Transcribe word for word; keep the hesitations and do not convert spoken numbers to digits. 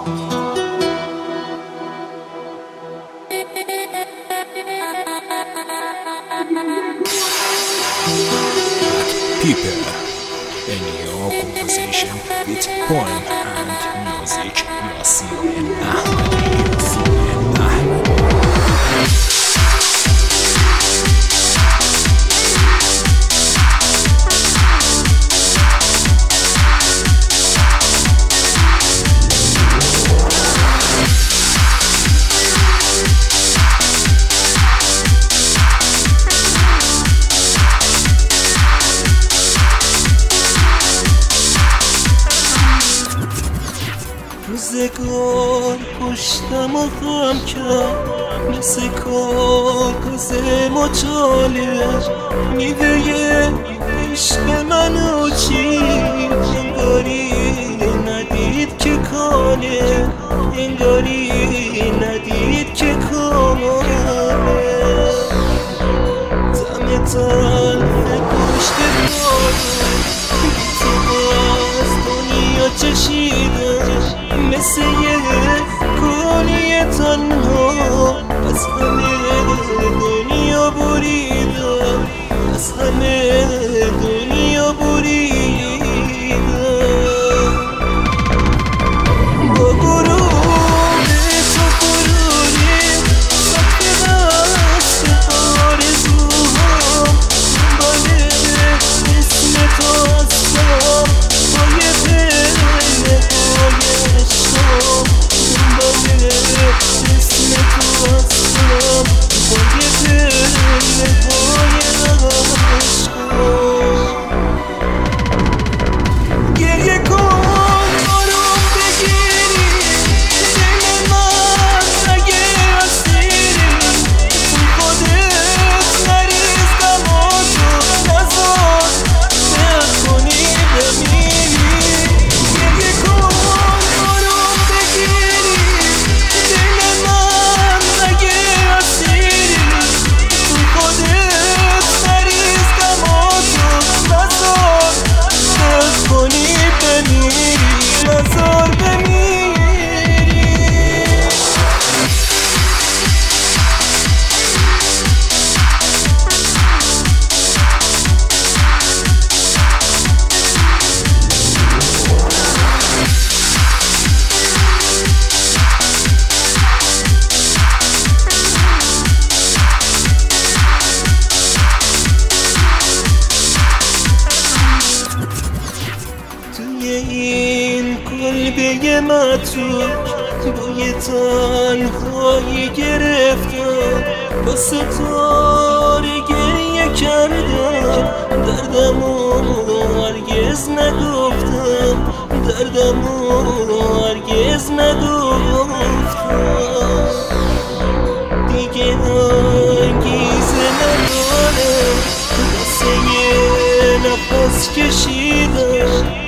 People in your conversation with poem and music, Yasin Ahmadi, Yasin Ahmadi. روزگار پشتم و خم کرد مثل کاغذ مچاله، میوه عشق منو چید، انگاری ندید که کانه، انگاری ندید که کانه. دم تلخ پشت کاره تو از دنیا چشیدم، مثل یه کلی تنها از همه دنیا بریدم، از همه دنیا بریدم. با گروه تو فرودیم سخت دست آرزوهام، دنبال اسم تو هستم با یه پله پای شام، دنبال اسم تو هستم با یه پله پای عشقام. گریه کن آروم بگیری دل من اگه اسیری، تو خودت نریز دماتو نزار دل کنی بمیری. گریه کن آروم بگیری دل من اگه اسیری، تو خودت نریز دماتو نزار دل کنی بمیری، نزار بمیری. توی این کلبه متروک بوی تنهایی گرفتم، با ستاره گریه کردم، دردمو هرگز نگفتم، دردمو هرگز نگفتم. دیگه انگیزه ندارم واسه یه نفس کشیدم،